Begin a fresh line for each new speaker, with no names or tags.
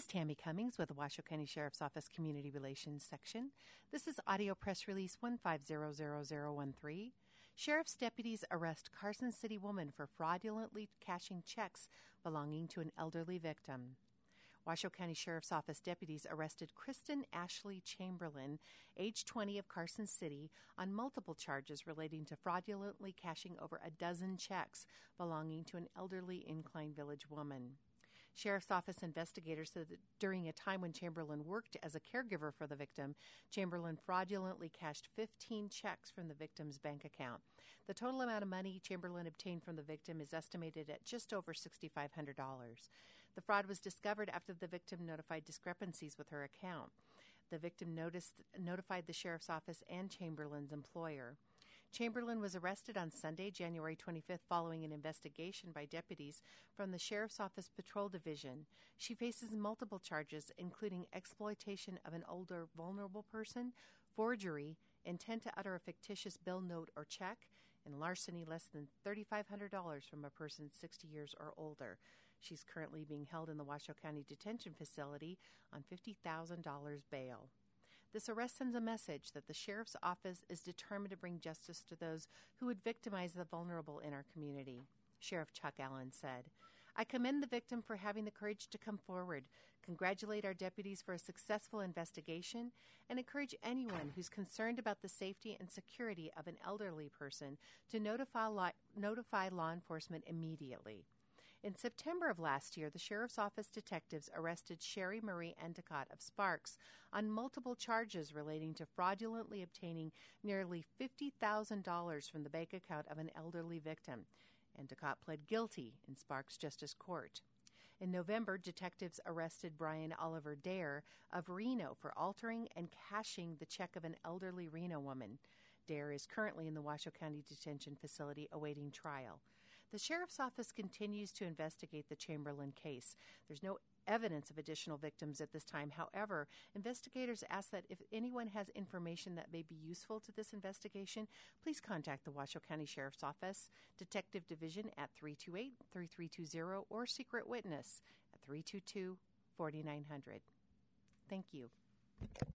is Tammy Cummings with the Washoe County Sheriff's Office Community Relations Section. This is audio press release 150013. Sheriff's deputies arrest Carson City woman for fraudulently cashing checks belonging to an elderly victim. Washoe County Sheriff's Office deputies arrested Kristen Ashley Chamberlain, age 20, of Carson City, on multiple charges relating to fraudulently cashing over a dozen checks belonging to an elderly Incline Village woman. Sheriff's Office investigators said that during a time when Chamberlain worked as a caregiver for the victim, Chamberlain fraudulently cashed 15 checks from the victim's bank account. The total amount of money Chamberlain obtained from the victim is estimated at just over $6,500. The fraud was discovered after the victim notified discrepancies with her account. The victim notified the Sheriff's Office and Chamberlain's employer. Chamberlain was arrested on Sunday, January 25th, following an investigation by deputies from the Sheriff's Office Patrol Division. She faces multiple charges, including exploitation of an older, vulnerable person, forgery, intent to utter a fictitious bill, note, or check, and larceny less than $3,500 from a person 60 years or older. She's currently being held in the Washoe County Detention Facility on $50,000 bail. This arrest sends a message that the Sheriff's Office is determined to bring justice to those who would victimize the vulnerable in our community. Sheriff Chuck Allen said, "I commend the victim for having the courage to come forward, congratulate our deputies for a successful investigation, and encourage anyone who's concerned about the safety and security of an elderly person to notify law enforcement immediately." In September of last year, the Sheriff's Office detectives arrested Sherry Marie Endicott of Sparks on multiple charges relating to fraudulently obtaining nearly $50,000 from the bank account of an elderly victim. Endicott pled guilty in Sparks Justice Court. In November, detectives arrested Brian Oliver Dare of Reno for altering and cashing the check of an elderly Reno woman. Dare is currently in the Washoe County Detention Facility awaiting trial. The Sheriff's Office continues to investigate the Chamberlain case. There's no evidence of additional victims at this time. However, investigators ask that if anyone has information that may be useful to this investigation, please contact the Washoe County Sheriff's Office Detective Division at 328-3320 or Secret Witness at 322-4900. Thank you.